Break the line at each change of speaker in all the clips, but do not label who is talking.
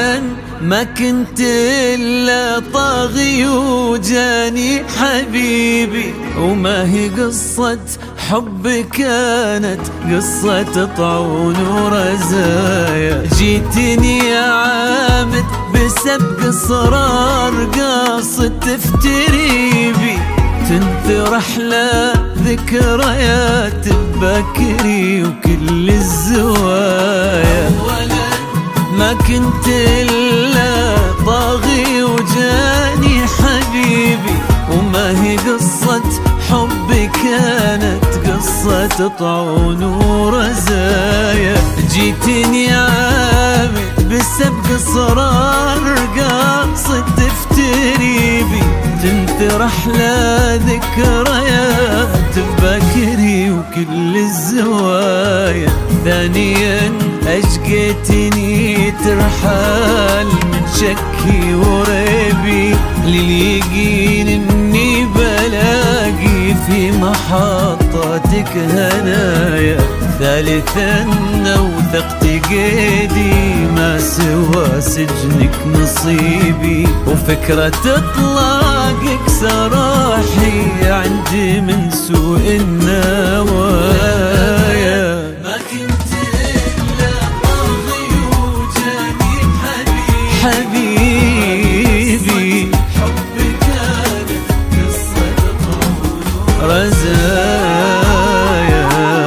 ثانيا ما كنت إلا طاغي وجاني حبيبي، وما هي قصة حب كانت قصة طعون ورزايا. جيتني يا عامد بسبق صرار قاصد تفتري بي، تنثر أحلى ذكريات بكري وكل الزوايا. ما كنت إلا طاغي وجاني حبيبي، وما هي قصة حب كانت قصة طعون ورزايا. جيتني عامد بسبق صرار قاصد تفتري بي، تنثر أحلى ذكريات بكري وكل الزوايا. ثانيا أشقيتني ترحال من شكي وريبي، لليقين إني بلاقي في محطتك هنايا. ثالثا وثقت قيدي ما سوى سجنك نصيبي، وفكرة إطلاقك سراحي عندي من سوء النوايا. ما كنت إلا طاغي وجاني حبيبي، حبك كانت قصة طعون ورزايا.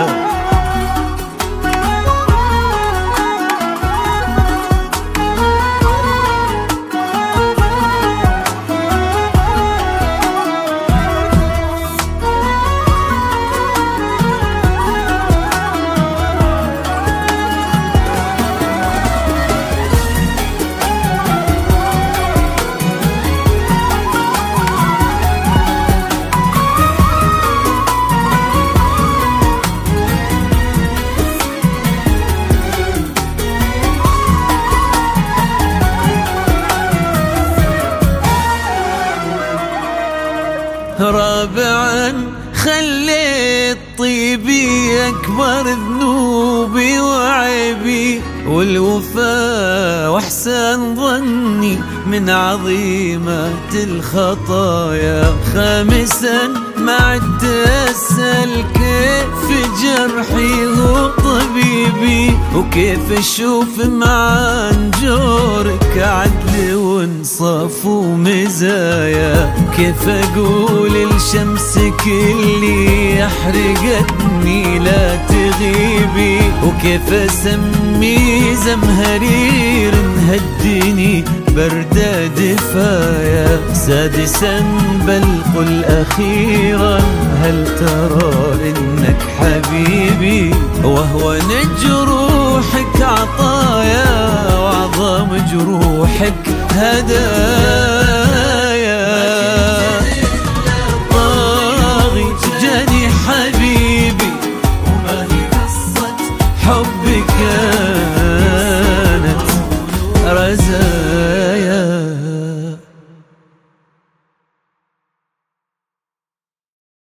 رابعا خليت طيبي أكبر ذنوبي وعيبي، والوفاء وأحسن ظني من عظيمات الخطايا. خامسا ما عدت أسأل كيف جرحي هو طبيبي، وكيف أشوف مع جورك عدل وانصاف ومزايا. كيف أقول لشمسك اللي أحرقتني لا تغيبي، وكيف أسمي زمهرير نهديني بردة دفايا. سادسا بل قل أخيرا هل ترى إنك حبيبي، وهو جروحك عطايا وعظم جروحك هدايا. طاغي جاني حبيبي، وما هي قصة حب كانت رزايا.